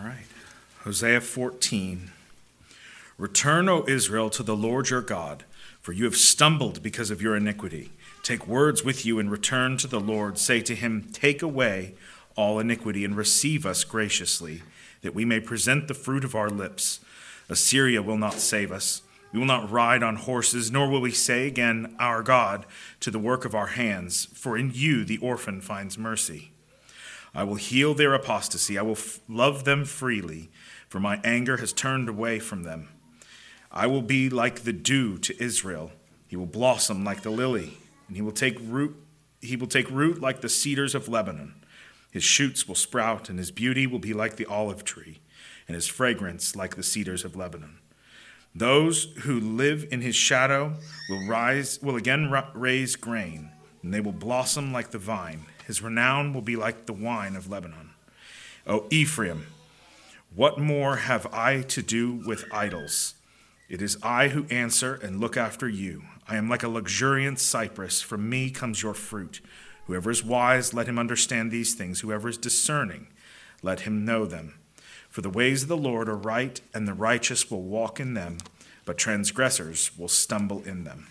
All right. Hosea 14. Return, O Israel, to the Lord your God, for you have stumbled because of your iniquity. Take words with you and return to the Lord. Say to him, take away all iniquity and receive us graciously, that we may present the fruit of our lips. Assyria will not save us. We will not ride on horses, nor will we say again, our God, to the work of our hands, for in you the orphan finds mercy. I will heal their apostasy. I will love them freely, for my anger has turned away from them. I will be like the dew to Israel. He will blossom like the lily, and he will take root like the cedars of Lebanon. His shoots will sprout, and his beauty will be like the olive tree, and his fragrance like the cedars of Lebanon. Those who live in his shadow will again raise grain, and they will blossom like the vine. His renown will be like the wine of Lebanon. O Ephraim, what more have I to do with idols? It is I who answer and look after you. I am like a luxuriant cypress. From me comes your fruit. Whoever is wise, let him understand these things. Whoever is discerning, let him know them. For the ways of the Lord are right, and the righteous will walk in them, but transgressors will stumble in them.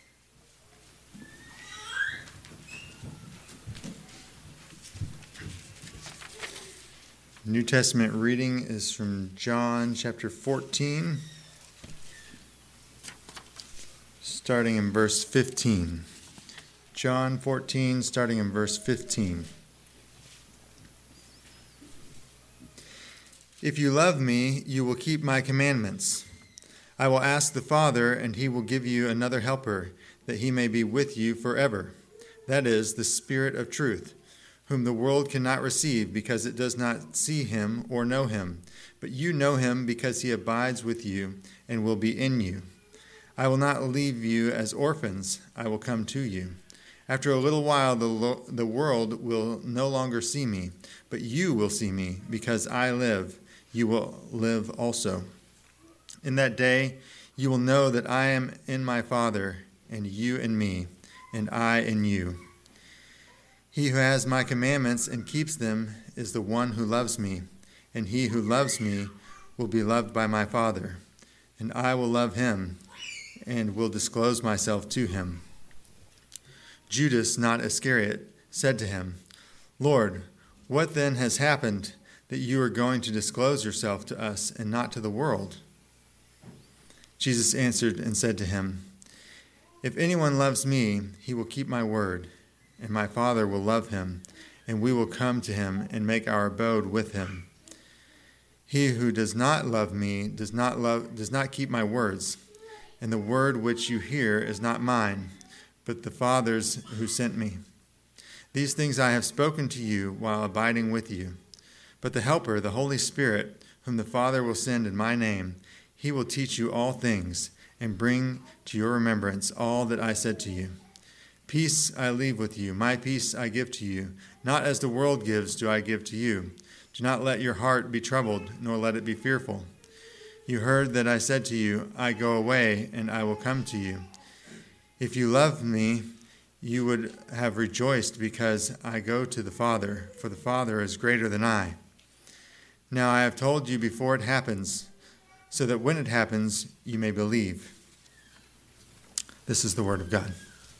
New Testament reading is from John chapter 14, starting in verse 15. John 14, starting in verse 15. If you love me, you will keep my commandments. I will ask the Father, and he will give you another helper, that he may be with you forever. That is, the Spirit of truth, whom the world cannot receive because it does not see him or know him. But you know him because he abides with you and will be in you. I will not leave you as orphans. I will come to you. After a little while, the world will no longer see me, but you will see me. Because I live, you will live also. In that day, you will know that I am in my Father, and you in me, and I in you. He who has my commandments and keeps them is the one who loves me, and he who loves me will be loved by my Father, and I will love him and will disclose myself to him. Judas, not Iscariot, said to him, Lord, what then has happened that you are going to disclose yourself to us and not to the world? Jesus answered and said to him, If anyone loves me, he will keep my word, and my Father will love him, and we will come to him and make our abode with him. He who does not love me does not keep my words, and the word which you hear is not mine, but the Father's who sent me. These things I have spoken to you while abiding with you. But the Helper, the Holy Spirit, whom the Father will send in my name, he will teach you all things and bring to your remembrance all that I said to you. Peace I leave with you, my peace I give to you. Not as the world gives do I give to you. Do not let your heart be troubled, nor let it be fearful. You heard that I said to you, I go away, and I will come to you. If you loved me, you would have rejoiced because I go to the Father, for the Father is greater than I. Now I have told you before it happens, so that when it happens, you may believe. This is the word of God.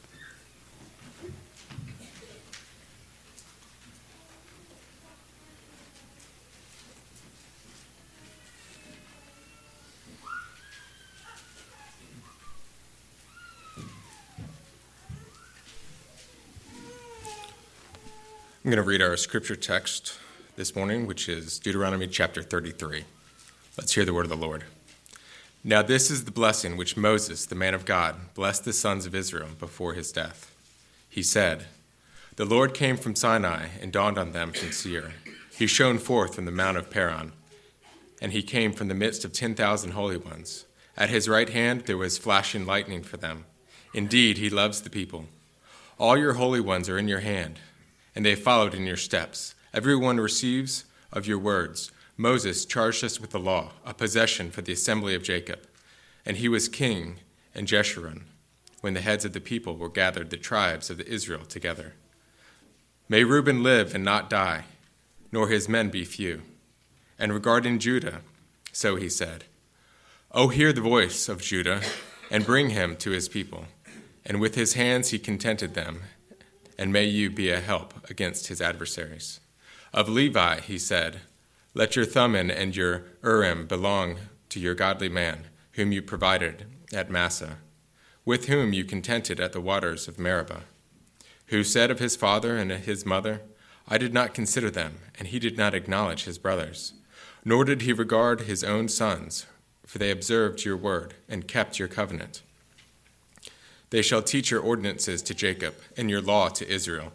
I'm going to read our scripture text this morning, which is Deuteronomy chapter 33. Let's hear the word of the Lord. Now this is the blessing which Moses, the man of God, blessed the sons of Israel before his death. He said, The Lord came from Sinai and dawned on them from Seir. He shone forth from the mount of Paran, and he came from the midst of 10,000 holy ones. At his right hand there was flashing lightning for them. Indeed, he loves the people. All your holy ones are in your hand, and they followed in your steps. Everyone receives of your words. Moses charged us with the law, a possession for the assembly of Jacob. And he was king in Jeshurun, when the heads of the people were gathered, the tribes of Israel together. May Reuben live and not die, nor his men be few. And regarding Judah, so he said, O hear the voice of Judah, and bring him to his people. And with his hands he contented them, and may you be a help against his adversaries. Of Levi he said, Let your Thummim and your Urim belong to your godly man, whom you provided at Massa, with whom you contented at the waters of Meribah, who said of his father and his mother, I did not consider them, and he did not acknowledge his brothers. Nor did he regard his own sons, for they observed your word and kept your covenant. They shall teach your ordinances to Jacob and your law to Israel.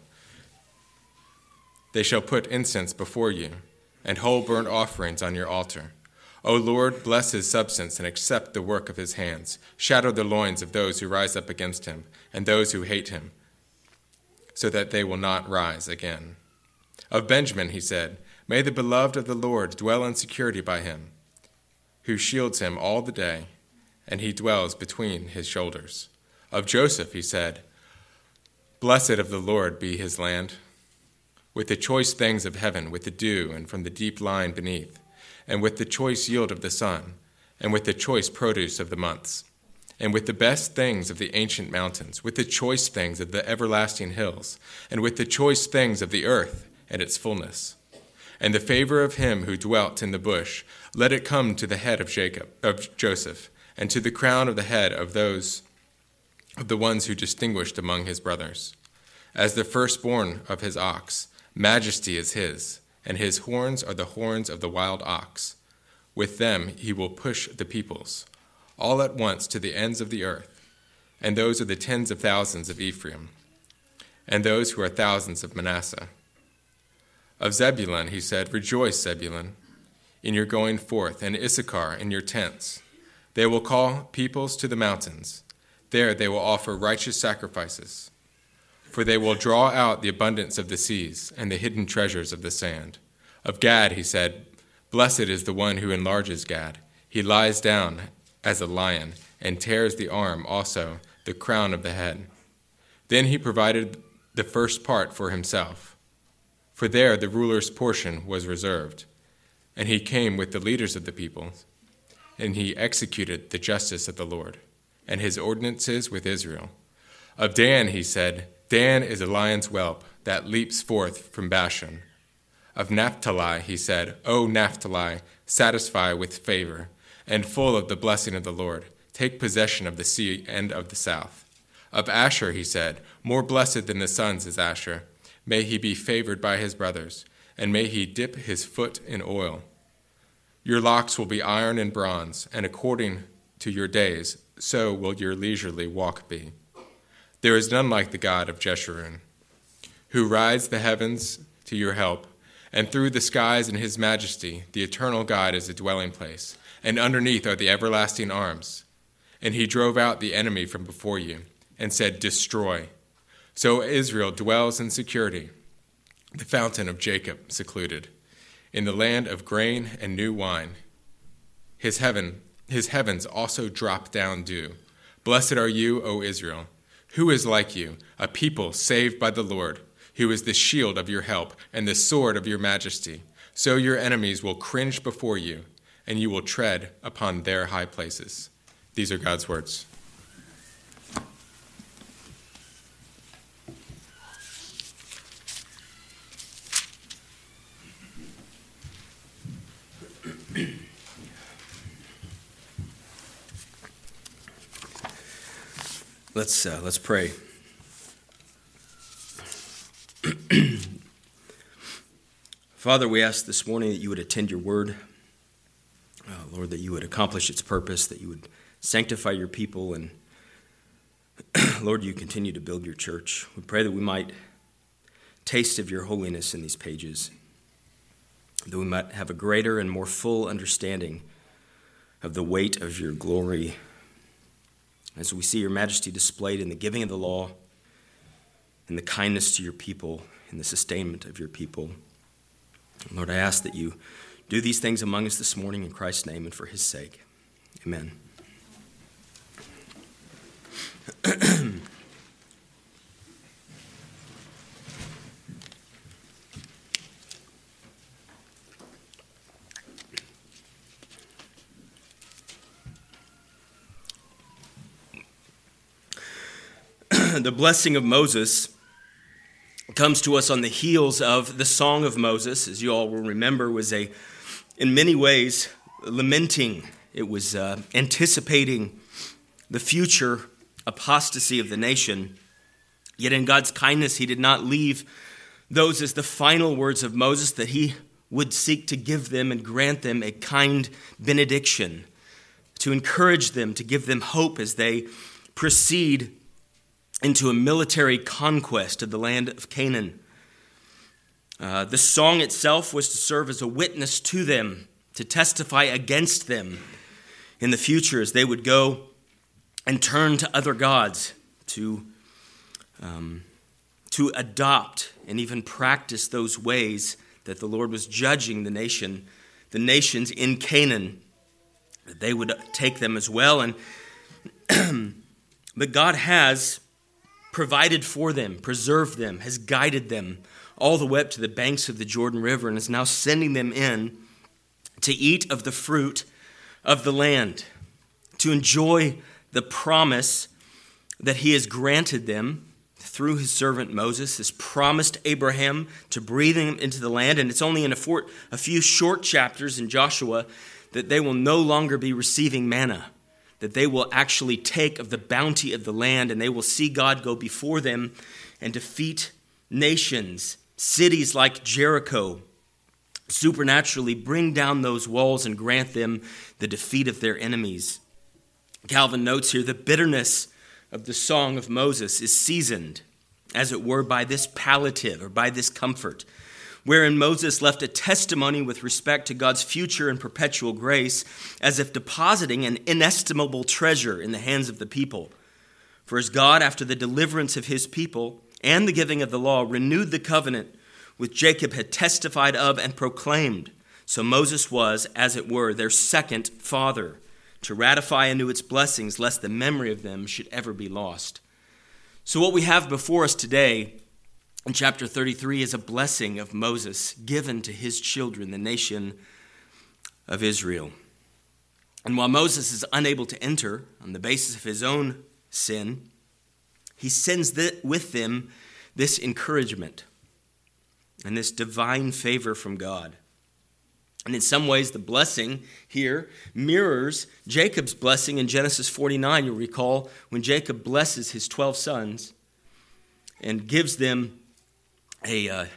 They shall put incense before you and whole burnt offerings on your altar. O Lord, bless his substance and accept the work of his hands. Shatter the loins of those who rise up against him and those who hate him, so that they will not rise again. Of Benjamin he said, May the beloved of the Lord dwell in security by him, who shields him all the day, and he dwells between his shoulders. Of Joseph he said, Blessed of the Lord be his land, with the choice things of heaven, with the dew and from the deep line beneath, and with the choice yield of the sun, and with the choice produce of the months, and with the best things of the ancient mountains, with the choice things of the everlasting hills, and with the choice things of the earth and its fullness. And the favor of him who dwelt in the bush, let it come to the head of Joseph, and to the crown of the head of those of the ones who distinguished among his brothers. As the firstborn of his ox, majesty is his, and his horns are the horns of the wild ox. With them he will push the peoples, all at once to the ends of the earth, and those are the tens of thousands of Ephraim, and those who are thousands of Manasseh. Of Zebulun he said, Rejoice, Zebulun, in your going forth, and Issachar in your tents. They will call peoples to the mountains. There they will offer righteous sacrifices. For they will draw out the abundance of the seas and the hidden treasures of the sand. Of Gad he said, Blessed is the one who enlarges Gad. He lies down as a lion and tears the arm, also the crown of the head. Then he provided the first part for himself, for there the ruler's portion was reserved. And he came with the leaders of the people, and he executed the justice of the Lord, and his ordinances with Israel. Of Dan he said, Dan is a lion's whelp that leaps forth from Bashan. Of Naphtali he said, O Naphtali, satisfy with favor, and full of the blessing of the Lord, take possession of the sea and of the south. Of Asher he said, More blessed than the sons is Asher. May he be favored by his brothers, and may he dip his foot in oil. Your locks will be iron and bronze, and according to your days, so will your leisurely walk be. There is none like the God of Jeshurun, who rides the heavens to your help, and through the skies in his majesty, the eternal God is a dwelling place, and underneath are the everlasting arms. And he drove out the enemy from before you, and said, Destroy. So Israel dwells in security, the fountain of Jacob secluded, in the land of grain and new wine. His heavens also drop down dew. Blessed are you, O Israel. Who is like you, a people saved by the Lord, who is the shield of your help and the sword of your majesty? So your enemies will cringe before you, and you will tread upon their high places. These are God's words. Let's pray. Father, we ask this morning that you would attend your word. Lord, that you would accomplish its purpose, that you would sanctify your people, and Lord, you continue to build your church. We pray that we might taste of your holiness in these pages, that we might have a greater and more full understanding of the weight of your glory as we see your majesty displayed in the giving of the law, in the kindness to your people, in the sustainment of your people. Lord, I ask that you do these things among us this morning in Christ's name and for his sake. Amen. the blessing of Moses comes to us on the heels of the Song of Moses, as you all will remember, was in many ways, lamenting. It was anticipating the future apostasy of the nation. Yet in God's kindness, he did not leave those as the final words of Moses, that he would seek to give them and grant them a kind benediction, to encourage them, to give them hope as they proceed into a military conquest of the land of Canaan. The song itself was to serve as a witness to them, to testify against them in the future as they would go and turn to other gods, to adopt and even practice those ways that the Lord was judging the nations in Canaan, that they would take them as well. And but God has provided for them, preserved them, has guided them all the way up to the banks of the Jordan River, and is now sending them in to eat of the fruit of the land, to enjoy the promise that he has granted them through his servant Moses, has promised Abraham to breathe them into the land. And it's only in a few short chapters in Joshua that they will no longer be receiving manna, that they will actually take of the bounty of the land, and they will see God go before them and defeat nations, cities like Jericho, supernaturally bring down those walls and grant them the defeat of their enemies. Calvin notes here, the bitterness of the Song of Moses is seasoned, as it were, by this palliative or by this comfort, wherein Moses left a testimony with respect to God's future and perpetual grace, as if depositing an inestimable treasure in the hands of the people. For as God, after the deliverance of his people and the giving of the law, renewed the covenant which Jacob had testified of and proclaimed, so Moses was, as it were, their second father, to ratify anew its blessings, lest the memory of them should ever be lost. So what we have before us today in chapter 33 is a blessing of Moses given to his children, the nation of Israel. And while Moses is unable to enter on the basis of his own sin, he sends with them this encouragement and this divine favor from God. And in some ways, the blessing here mirrors Jacob's blessing in Genesis 49. You'll recall when Jacob blesses his 12 sons and gives them a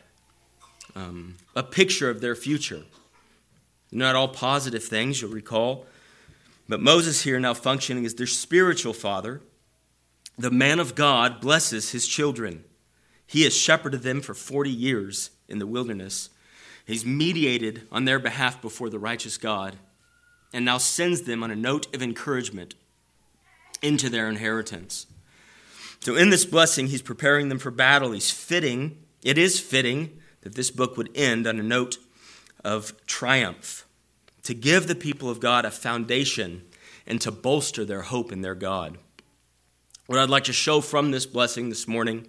picture of their future. Not all positive things, you'll recall. But Moses here, now functioning as their spiritual father, the man of God, blesses his children. He has shepherded them for 40 years in the wilderness. He's mediated on their behalf before the righteous God, and now sends them on a note of encouragement into their inheritance. So in this blessing, he's preparing them for battle. It is fitting that this book would end on a note of triumph, to give the people of God a foundation and to bolster their hope in their God. What I'd like to show from this blessing this morning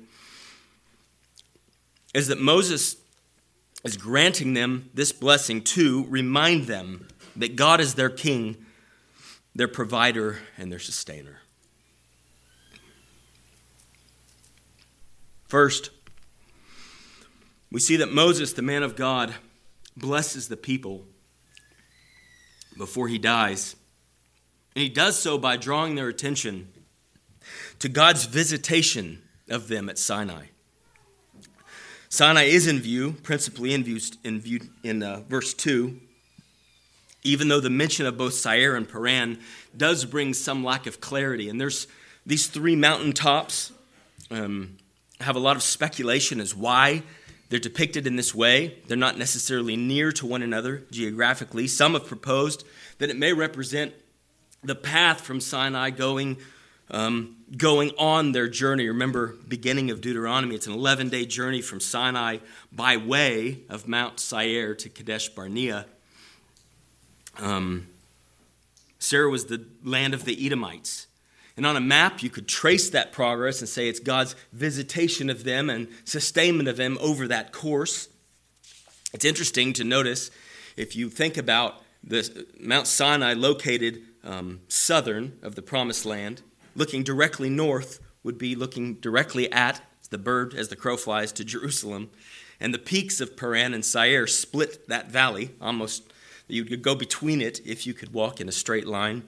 is that Moses is granting them this blessing to remind them that God is their king, their provider, and their sustainer. First, we see that Moses, the man of God, blesses the people before he dies. And he does so by drawing their attention to God's visitation of them at Sinai. Sinai is in view, principally in verse 2, even though the mention of both Seir and Paran does bring some lack of clarity. And there's these three mountaintops have a lot of speculation as why they're depicted in this way. They're not necessarily near to one another geographically. Some have proposed that it may represent the path from Sinai going on their journey. Remember, beginning of Deuteronomy, it's an 11-day journey from Sinai by way of Mount Seir to Kadesh Barnea. Seir was the land of the Edomites. And on a map, you could trace that progress and say it's God's visitation of them and sustainment of them over that course. It's interesting to notice, if you think about this Mount Sinai located southern of the Promised Land, looking directly north would be looking directly at the bird as the crow flies to Jerusalem, and the peaks of Paran and Seir split that valley. Almost, you could go between it if you could walk in a straight line.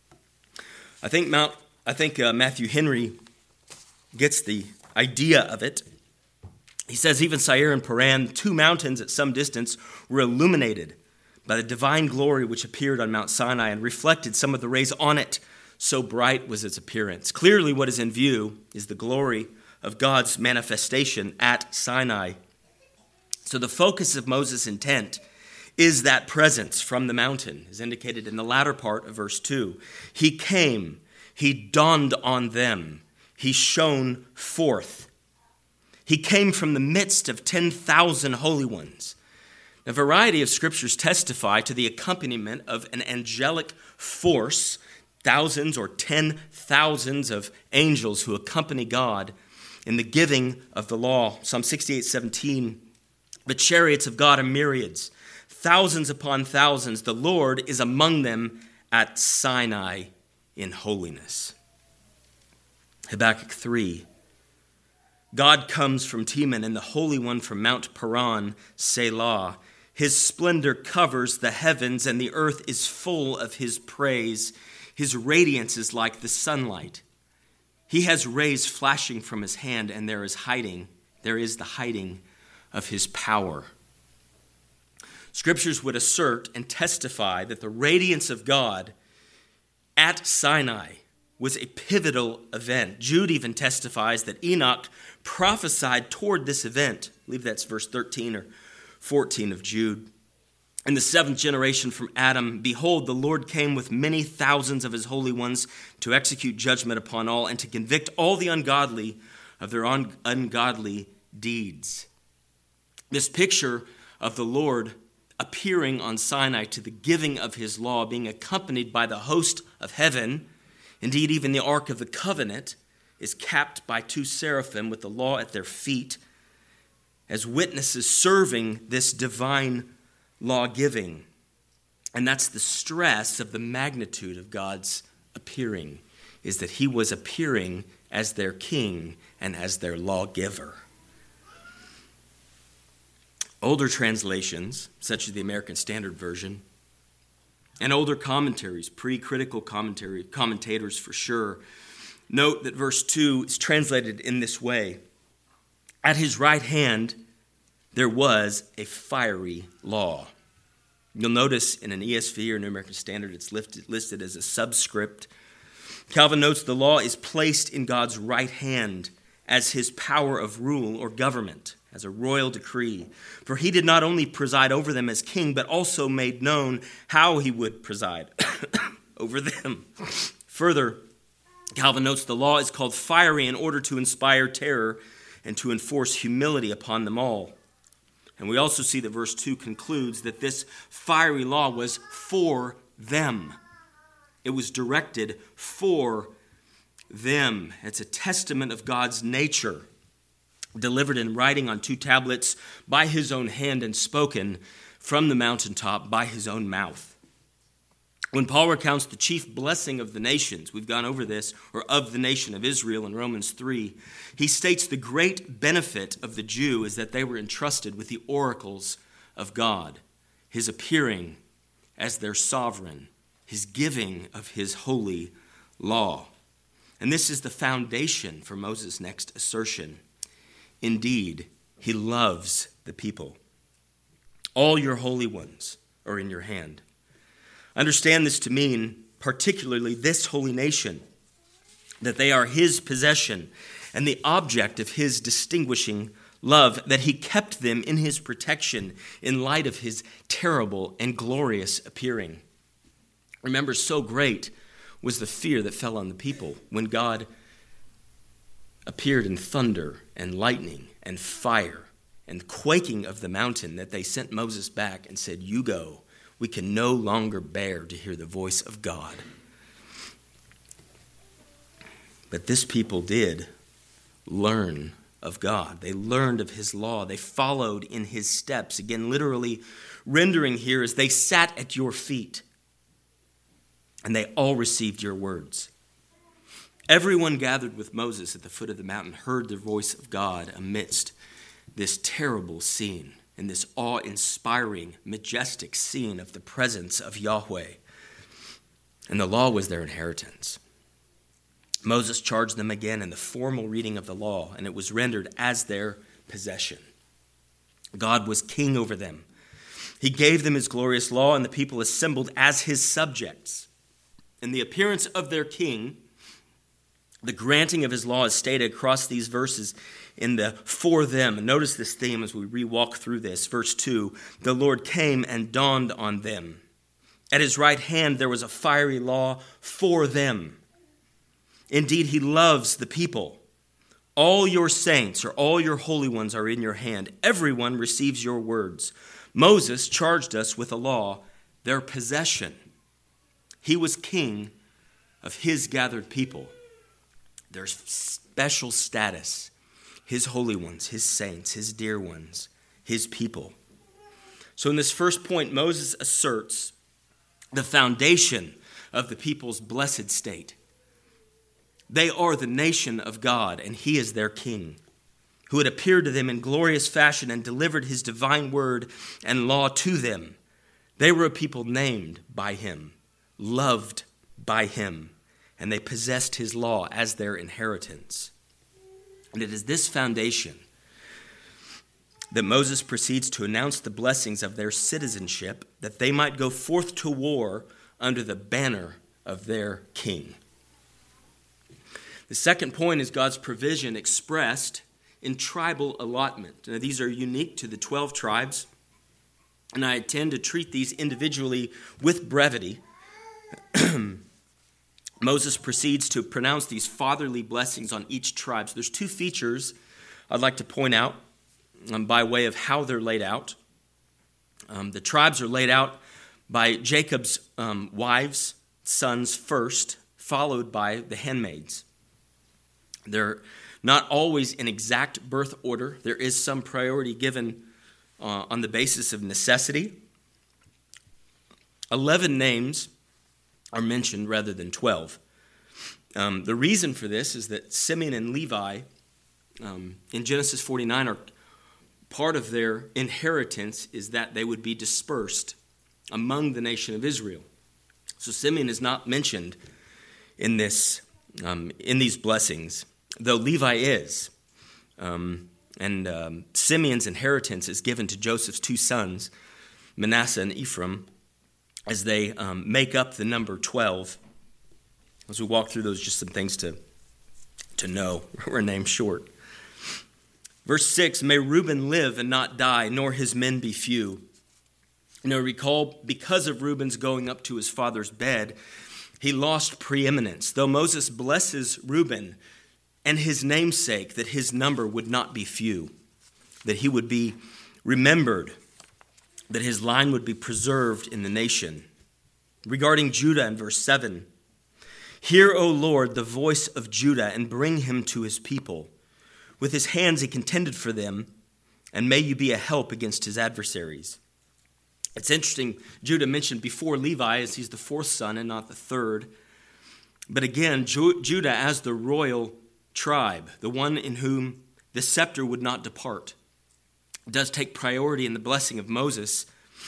I think Matthew Henry gets the idea of it. He says even Seir and Paran, two mountains at some distance, were illuminated by the divine glory which appeared on Mount Sinai and reflected some of the rays on it. So bright was its appearance. Clearly what is in view is the glory of God's manifestation at Sinai. So the focus of Moses' intent is that presence from the mountain, as indicated in the latter part of verse 2. He came, he dawned on them, he shone forth. He came from the midst of 10,000 holy ones. A variety of scriptures testify to the accompaniment of an angelic force, thousands or 10,000s of angels who accompany God in the giving of the law. Psalm 68:17, the chariots of God are myriads, thousands upon thousands. The Lord is among them at Sinai in holiness. Habakkuk 3, God comes from Teman and the Holy One from Mount Paran, Selah. His splendor covers the heavens and the earth is full of his praise. His radiance is like the sunlight. He has rays flashing from his hand, and there is the hiding of his power. Scriptures would assert and testify that the radiance of God at Sinai was a pivotal event. Jude even testifies that Enoch prophesied toward this event. I believe that's verse 13 or 14 of Jude. In the seventh generation from Adam, behold, the Lord came with many thousands of his holy ones to execute judgment upon all and to convict all the ungodly of their ungodly deeds. This picture of the Lord appearing on Sinai to the giving of his law, being accompanied by the host of heaven, indeed even the Ark of the Covenant, is capped by two seraphim with the law at their feet as witnesses serving this divine law-giving. And that's the stress of the magnitude of God's appearing, is that he was appearing as their king and as their lawgiver. Older translations, such as the American Standard Version, and older commentaries, pre-critical commentators for sure, note that verse 2 is translated in this way. At his right hand, there was a fiery law. You'll notice in an ESV or New American Standard, it's listed as a subscript. Calvin notes the law is placed in God's right hand as his power of rule or government, as a royal decree. For he did not only preside over them as king, but also made known how he would preside over them. Further, Calvin notes the law is called fiery in order to inspire terror and to enforce humility upon them all. And we also see that verse 2 concludes that this fiery law was for them. It was directed for them. It's a testament of God's nature, delivered in writing on two tablets by his own hand and spoken from the mountaintop by his own mouth. When Paul recounts the chief blessing of the nations, we've gone over this, or of the nation of Israel in Romans 3, he states the great benefit of the Jew is that they were entrusted with the oracles of God, his appearing as their sovereign, his giving of his holy law. And this is the foundation for Moses' next assertion. Indeed, he loves the people. All your holy ones are in your hand. Understand this to mean, particularly this holy nation, that they are his possession and the object of his distinguishing love, that he kept them in his protection in light of his terrible and glorious appearing. Remember, so great was the fear that fell on the people when God appeared in thunder and lightning and fire and quaking of the mountain that they sent Moses back and said, "You go. We can no longer bear to hear the voice of God." But this people did learn of God. They learned of his law. They followed in his steps. Again, literally rendering here is they sat at your feet and they all received your words. Everyone gathered with Moses at the foot of the mountain heard the voice of God amidst this terrible scene and this awe-inspiring, majestic scene of the presence of Yahweh. And the law was their inheritance. Moses charged them again in the formal reading of the law, and it was rendered as their possession. God was king over them. He gave them his glorious law, and the people assembled as his subjects. In the appearance of their king, the granting of his law is stated across these verses in the for them. And notice this theme as we re-walk through this. Verse 2, the Lord came and dawned on them. At his right hand there was a fiery law for them. Indeed, he loves the people. All your saints or all your holy ones are in your hand. Everyone receives your words. Moses charged us with a law, their possession. He was king of his gathered people. Their special status, his holy ones, his saints, his dear ones, his people. So in this first point, Moses asserts the foundation of the people's blessed state. They are the nation of God, and he is their king, who had appeared to them in glorious fashion and delivered his divine word and law to them. They were a people named by him, loved by him, and they possessed his law as their inheritance. And it is this foundation that Moses proceeds to announce the blessings of their citizenship, that they might go forth to war under the banner of their king. The second point is God's provision expressed in tribal allotment. Now, these are unique to the 12 tribes, and I intend to treat these individually with brevity. Moses proceeds to pronounce these fatherly blessings on each tribe. So there's two features I'd like to point out by way of how they're laid out. The tribes are laid out by Jacob's wives, sons first, followed by the handmaids. They're not always in exact birth order. There is some priority given on the basis of necessity. 11 names are mentioned rather than 12. The reason for this is that Simeon and Levi in Genesis 49 are part of their inheritance is that they would be dispersed among the nation of Israel. So Simeon is not mentioned in this in these blessings, though Levi is. And Simeon's inheritance is given to Joseph's two sons, Manasseh and Ephraim, as they make up the number 12. As we walk through those, just some things to know. We're named short. Verse 6, may Reuben live and not die, nor his men be few. Now recall, because of Reuben's going up to his father's bed, he lost preeminence. Though Moses blesses Reuben and his namesake, that his number would not be few, that he would be remembered, that his line would be preserved in the nation. Regarding Judah in verse 7, hear, O Lord, the voice of Judah, and bring him to his people. With his hands he contended for them, and may you be a help against his adversaries. It's interesting, Judah mentioned before Levi, as he's the fourth son and not the third. But again, Judah as the royal tribe, the one in whom the scepter would not depart, does take priority in the blessing of Moses.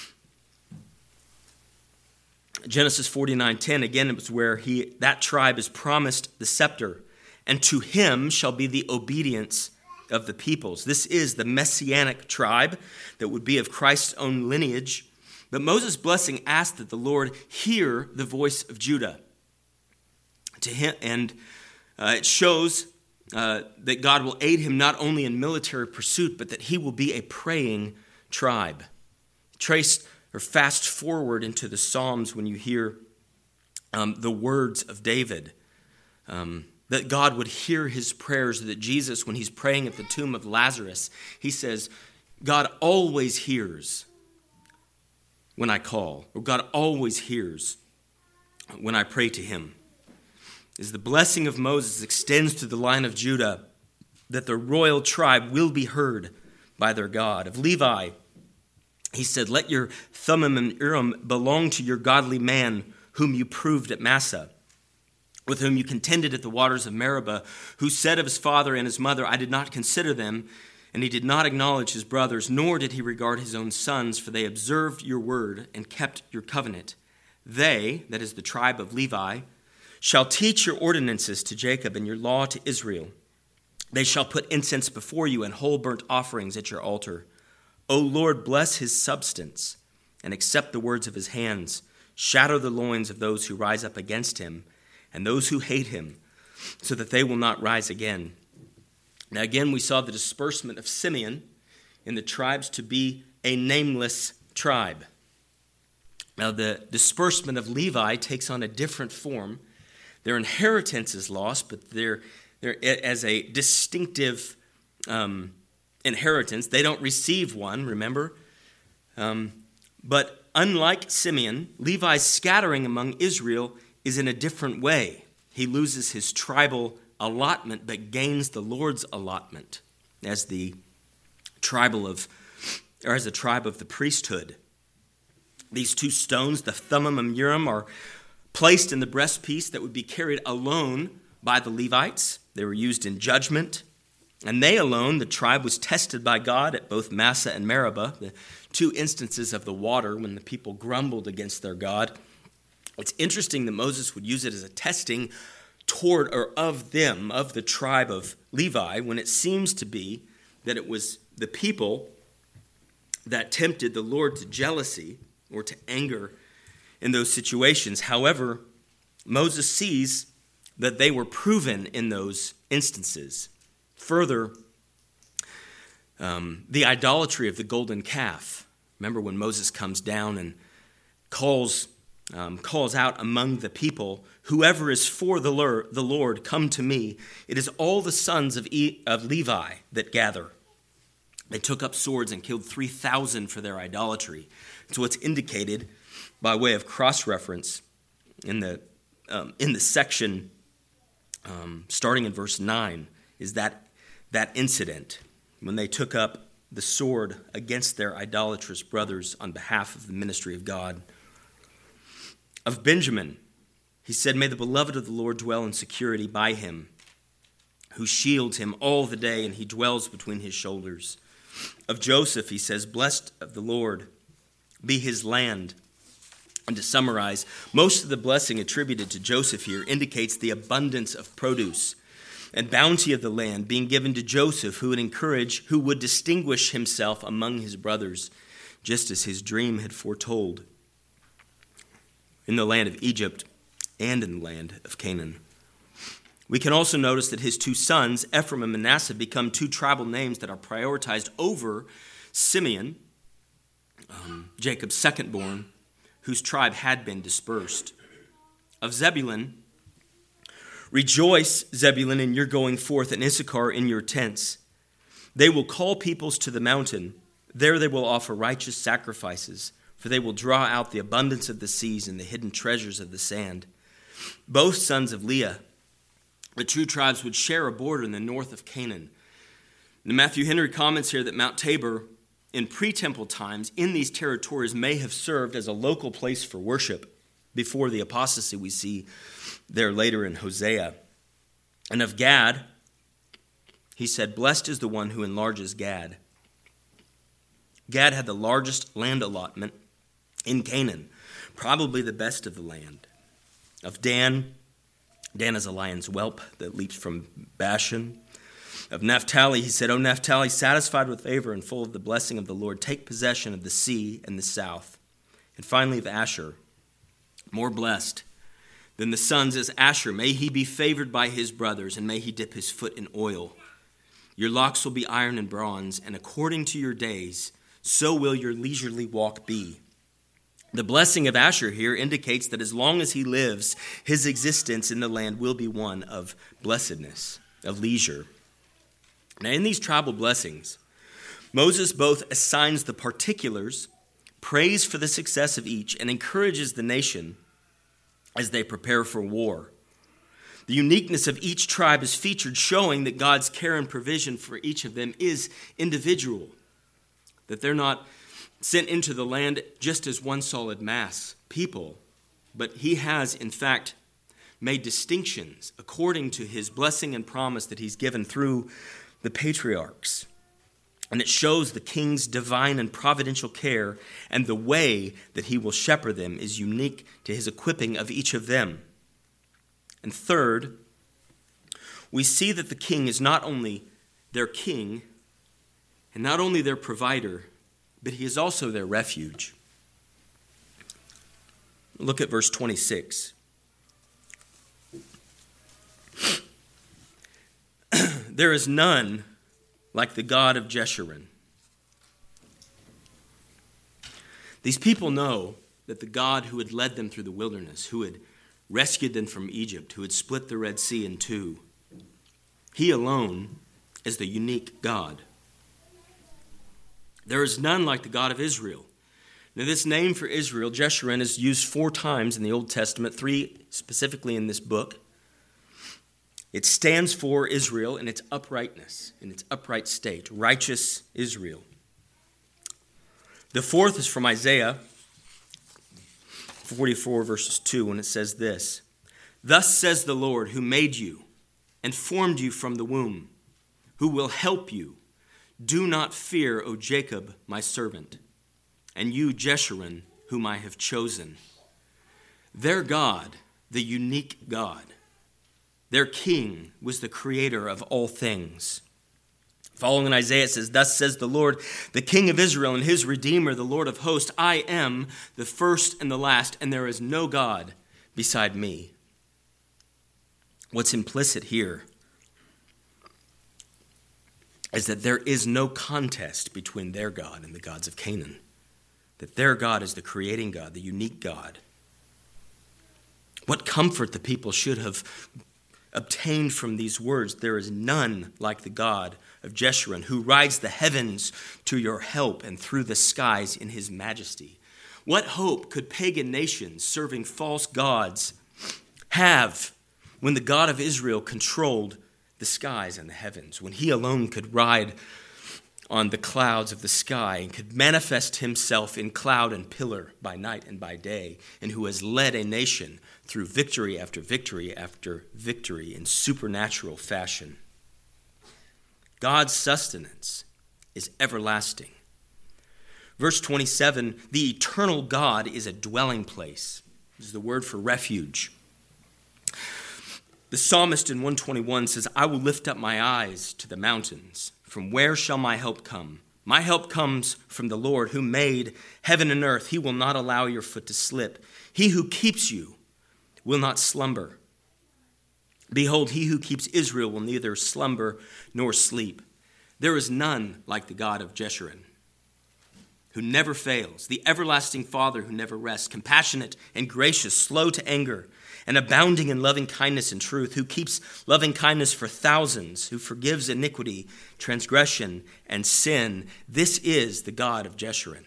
Genesis 49:10, again, it was where that tribe is promised the scepter, and to him shall be the obedience of the peoples. This is the messianic tribe that would be of Christ's own lineage. But Moses' blessing asked that the Lord hear the voice of Judah. To him, and it shows that God will aid him not only in military pursuit, but that he will be a praying tribe. Trace or fast forward into the Psalms when you hear the words of David, that God would hear his prayers, that Jesus, when he's praying at the tomb of Lazarus, he says, God always hears when I call, or God always hears when I pray to him. As the blessing of Moses extends to the line of Judah, that the royal tribe will be heard by their God. Of Levi, he said, let your Thummim and Urim belong to your godly man whom you proved at Massah. with whom you contended at the waters of Meribah, who said of his father and his mother, I did not consider them, and he did not acknowledge his brothers, nor did he regard his own sons, for they observed your word and kept your covenant. They, that is the tribe of Levi, shall teach your ordinances to Jacob and your law to Israel. They shall put incense before you and whole burnt offerings at your altar. O Lord, bless his substance and accept the words of his hands. Shatter the loins of those who rise up against him and those who hate him, so that they will not rise again. Now again, we saw the disbursement of Simeon in the tribes to be a nameless tribe. Now the disbursement of Levi takes on a different form. Their inheritance is lost, but they're as a distinctive inheritance. They don't receive one, remember? But unlike Simeon, Levi's scattering among Israel is in a different way. He loses his tribal allotment, but gains the Lord's allotment as the tribe of the priesthood. These two stones, the Thummim and Urim, are placed in the breastpiece that would be carried alone by the Levites. They were used in judgment, and they alone, the tribe was tested by God at both Massah and Meribah, the two instances of the water when the people grumbled against their God. It's interesting that Moses would use it as a testing toward or of them, of the tribe of Levi, when it seems to be that it was the people that tempted the Lord to jealousy or to anger in those situations. However, Moses sees that they were proven in those instances. Further, the idolatry of the golden calf. Remember when Moses comes down and calls out among the people, whoever is for the Lord, come to me. It is all the sons of Levi that gather. They took up swords and killed 3,000 for their idolatry. It's what's indicated by way of cross-reference in the section starting in verse 9 is that incident when they took up the sword against their idolatrous brothers on behalf of the ministry of God. Of Benjamin, he said, may the beloved of the Lord dwell in security by him, who shields him all the day, and he dwells between his shoulders. Of Joseph, he says, blessed of the Lord be his land. And to summarize, most of the blessing attributed to Joseph here indicates the abundance of produce and bounty of the land being given to Joseph, who would distinguish himself among his brothers, just as his dream had foretold, in the land of Egypt and in the land of Canaan. We can also notice that his two sons, Ephraim and Manasseh, become two tribal names that are prioritized over Simeon, Jacob's second-born, whose tribe had been dispersed. Of Zebulun, rejoice, Zebulun, in your going forth, and Issachar in your tents. They will call peoples to the mountain. There they will offer righteous sacrifices, for they will draw out the abundance of the seas and the hidden treasures of the sand. Both sons of Leah, the true tribes, would share a border in the north of Canaan. Now, Matthew Henry comments here that Mount Tabor, in pre-temple times, in these territories, may have served as a local place for worship before the apostasy we see there later in Hosea. And of Gad, he said, blessed is the one who enlarges Gad. Gad had the largest land allotment in Canaan, probably the best of the land. Of Dan, Dan is a lion's whelp that leaps from Bashan. Of Naphtali, he said, O Naphtali, satisfied with favor and full of the blessing of the Lord, take possession of the sea and the south. And finally of Asher, more blessed than the sons is Asher. May he be favored by his brothers, and may he dip his foot in oil. Your locks will be iron and bronze, and according to your days, so will your leisurely walk be. The blessing of Asher here indicates that as long as he lives, his existence in the land will be one of blessedness, of leisure. Now, in these tribal blessings, Moses both assigns the particulars, prays for the success of each, and encourages the nation as they prepare for war. The uniqueness of each tribe is featured, showing that God's care and provision for each of them is individual, that they're not sent into the land just as one solid mass people, but he has, in fact, made distinctions according to his blessing and promise that he's given through the patriarchs. And it shows the king's divine and providential care, and the way that he will shepherd them is unique to his equipping of each of them. And third, we see that the king is not only their king and not only their provider, but he is also their refuge. Look at verse 26. There is none like the God of Jeshurun. These people know that the God who had led them through the wilderness, who had rescued them from Egypt, who had split the Red Sea in two, he alone is the unique God. There is none like the God of Israel. Now, this name for Israel, Jeshurun, is used 4 times in the Old Testament, 3 specifically in this book. It stands for Israel in its uprightness, in its upright state, righteous Israel. The fourth is from Isaiah 44, verses 2, and it says this: "Thus says the Lord, who made you and formed you from the womb, who will help you. Do not fear, O Jacob, my servant, and you, Jeshurun, whom I have chosen." Their God, the unique God, their king, was the creator of all things. Following in Isaiah, it says, "Thus says the Lord, the King of Israel and his Redeemer, the Lord of hosts, I am the first and the last, and there is no God beside me." What's implicit here is that there is no contest between their God and the gods of Canaan. That their God is the creating God, the unique God. What comfort the people should have obtained from these words. There is none like the God of Jeshurun, who rides the heavens to your help and through the skies in his majesty. What hope could pagan nations serving false gods have when the God of Israel controlled the skies and the heavens, when he alone could ride on the clouds of the sky and could manifest himself in cloud and pillar by night and by day, and who has led a nation through victory after victory after victory in supernatural fashion? God's sustenance is everlasting. Verse 27, the eternal God is a dwelling place. This is the word for refuge. The psalmist in 121 says, "I will lift up my eyes to the mountains. From where shall my help come? My help comes from the Lord who made heaven and earth. He will not allow your foot to slip. He who keeps you will not slumber. Behold, he who keeps Israel will neither slumber nor sleep." There is none like the God of Jeshurun, who never fails, the everlasting Father who never rests, compassionate and gracious, slow to anger, and abounding in loving kindness and truth, who keeps loving kindness for thousands, who forgives iniquity, transgression, and sin. This is the God of Jeshurun.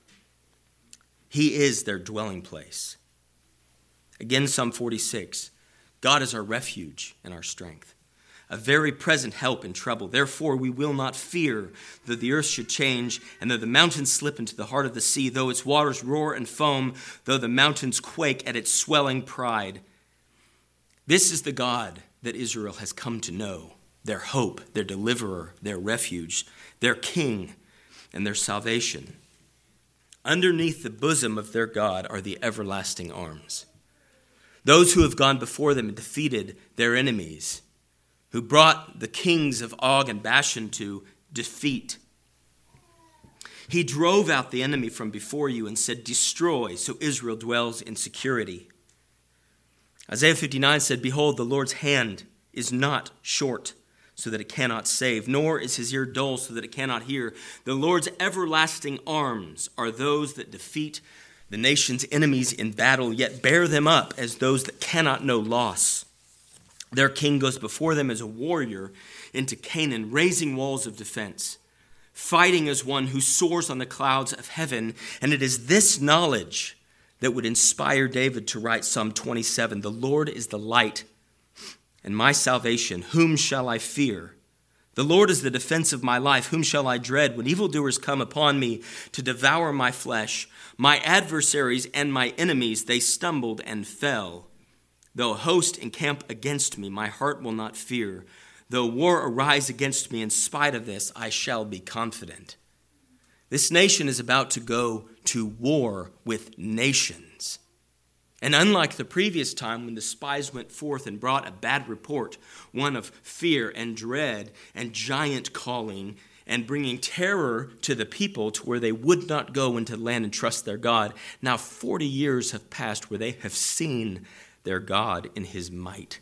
He is their dwelling place. Again, Psalm 46, God is our refuge and our strength, a very present help in trouble. Therefore, we will not fear, though the earth should change, and though the mountains slip into the heart of the sea, though its waters roar and foam, though the mountains quake at its swelling pride. This is the God that Israel has come to know, their hope, their deliverer, their refuge, their king, and their salvation. Underneath the bosom of their God are the everlasting arms. Those who have gone before them and defeated their enemies, who brought the kings of Og and Bashan to defeat. He drove out the enemy from before you and said, "Destroy," so Israel dwells in security. Isaiah 59 said, "Behold, the Lord's hand is not short, so that it cannot save, nor is his ear dull, so that it cannot hear. The Lord's everlasting arms are those that defeat the nation's enemies in battle, yet bear them up as those that cannot know loss. Their king goes before them as a warrior into Canaan, raising walls of defense, fighting as one who soars on the clouds of heaven." And it is this knowledge that would inspire David to write Psalm 27, "The Lord is the light and my salvation. Whom shall I fear? The Lord is the defense of my life. Whom shall I dread? When evildoers come upon me to devour my flesh, my adversaries and my enemies, they stumbled and fell. Though a host encamp against me, my heart will not fear. Though war arise against me, in spite of this, I shall be confident. This nation is about to go to war with nations. And unlike the previous time when the spies went forth and brought a bad report, one of fear and dread and giant calling and bringing terror to the people to where they would not go into the land and trust their God, now 40 years have passed where they have seen their God in his might.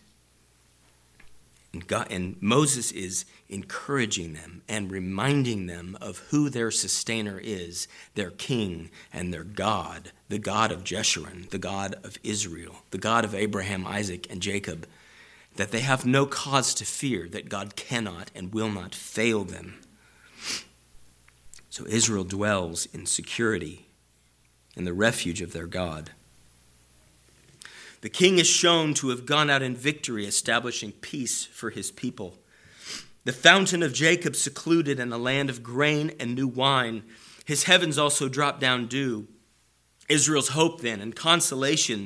And Moses is encouraging them and reminding them of who their sustainer is, their king and their God, the God of Jeshurun, the God of Israel, the God of Abraham, Isaac, and Jacob, that they have no cause to fear, that God cannot and will not fail them. So Israel dwells in security in the refuge of their God. The king is shown to have gone out in victory, establishing peace for his people. The fountain of Jacob secluded in a land of grain and new wine. His heavens also drop down dew. Israel's hope then and consolation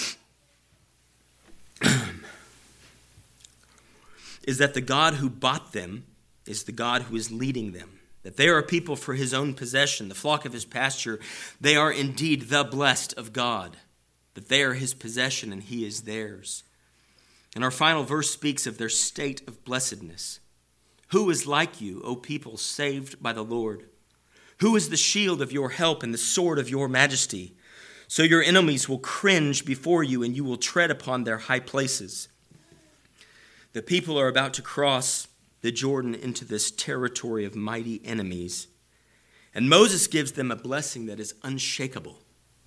is that the God who bought them is the God who is leading them. That they are a people for his own possession, the flock of his pasture. They are indeed the blessed of God. That they are his possession and he is theirs. And our final verse speaks of their state of blessedness. Who is like you, O people saved by the Lord? Who is the shield of your help and the sword of your majesty? So your enemies will cringe before you and you will tread upon their high places. The people are about to cross the Jordan into this territory of mighty enemies. And Moses gives them a blessing that is unshakable.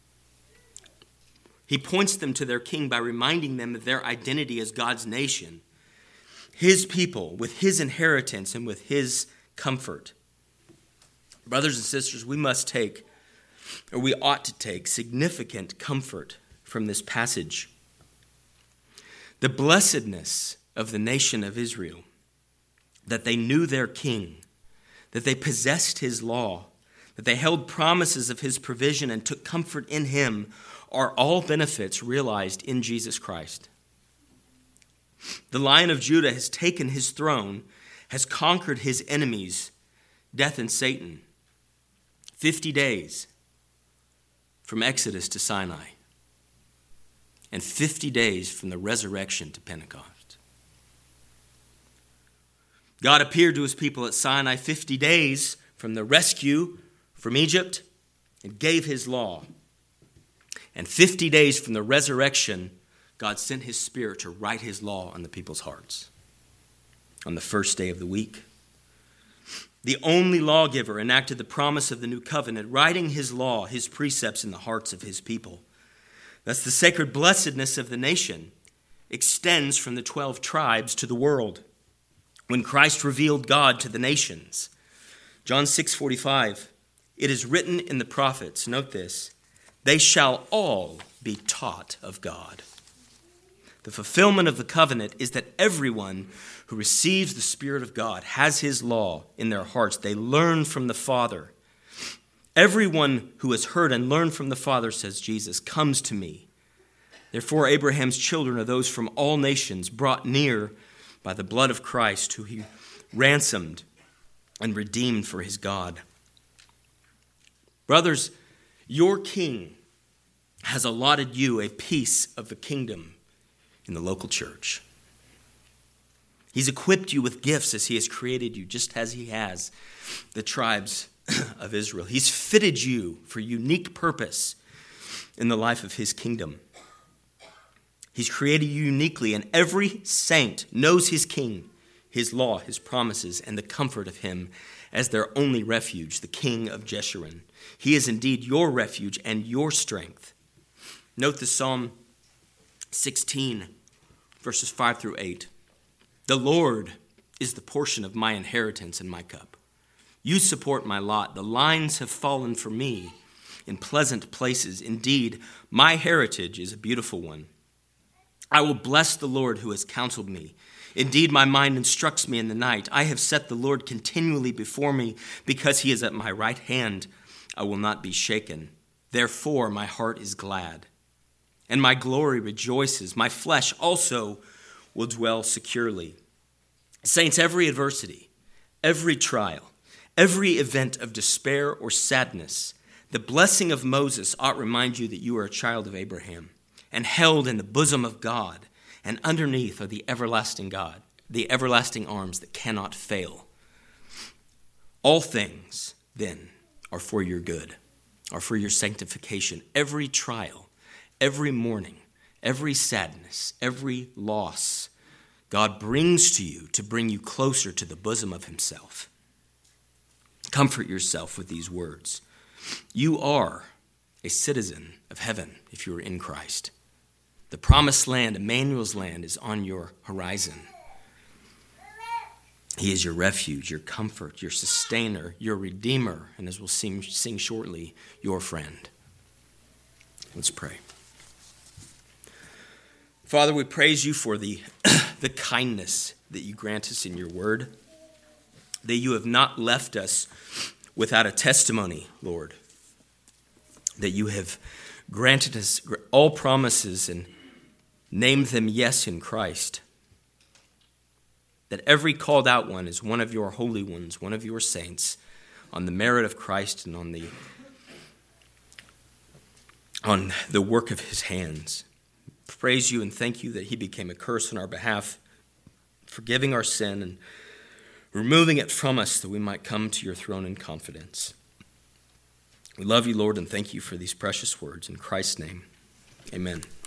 He points them to their king by reminding them of their identity as God's nation, his people, with his inheritance and with his comfort. Brothers and sisters, we ought to take significant comfort from this passage. The blessedness of the nation of Israel, that they knew their king, that they possessed his law, that they held promises of his provision and took comfort in him, are all benefits realized in Jesus Christ. The Lion of Judah has taken his throne, has conquered his enemies, death and Satan. 50 days from Exodus to Sinai, and 50 days from the resurrection to Pentecost. God appeared to his people at Sinai 50 days from the rescue from Egypt and gave his law. And 50 days from the resurrection, God sent his Spirit to write his law on the people's hearts. On the first day of the week, the only lawgiver enacted the promise of the new covenant, writing his law, his precepts in the hearts of his people. Thus the sacred blessedness of the nation extends from the 12 tribes to the world. When Christ revealed God to the nations, John 6:45, it is written in the prophets, note this, they shall all be taught of God. The fulfillment of the covenant is that everyone who receives the Spirit of God has his law in their hearts. They learn from the Father. Everyone who has heard and learned from the Father, says Jesus, comes to me. Therefore, Abraham's children are those from all nations brought near by the blood of Christ, who he ransomed and redeemed for his God. Brothers, your king has allotted you a piece of the kingdom in the local church. He's equipped you with gifts as he has created you, just as he has the tribes of Israel. He's fitted you for unique purpose in the life of his kingdom. He's created you uniquely, and every saint knows his king, his law, his promises, and the comfort of him as their only refuge, the King of Jeshurun. He is indeed your refuge and your strength. Note the Psalm 16, verses 5 through 8. The Lord is the portion of my inheritance and my cup. You support my lot. The lines have fallen for me in pleasant places. Indeed, my heritage is a beautiful one. I will bless the Lord who has counseled me. Indeed, my mind instructs me in the night. I have set the Lord continually before me. Because he is at my right hand, I will not be shaken. Therefore, my heart is glad, and my glory rejoices. My flesh also will dwell securely. Saints, every adversity, every trial, every event of despair or sadness, the blessing of Moses ought to remind you that you are a child of Abraham and held in the bosom of God, and underneath are the everlasting God, the everlasting arms that cannot fail. All things, then, are for your good, are for your sanctification. Every trial, every mourning, every sadness, every loss, God brings to you to bring you closer to the bosom of himself. Comfort yourself with these words. You are a citizen of heaven if you are in Christ. The promised land, Emmanuel's land, is on your horizon. He is your refuge, your comfort, your sustainer, your redeemer, and as we'll sing shortly, your friend. Let's pray. Father, we praise you for the kindness that you grant us in your word, that you have not left us without a testimony, Lord, that you have granted us all promises and named them yes in Christ, that every called out one is one of your holy ones, one of your saints, on the merit of Christ and on the work of his hands. Praise you and thank you that he became a curse on our behalf, forgiving our sin and removing it from us that we might come to your throne in confidence. We love you, Lord, and thank you for these precious words. In Christ's name, amen.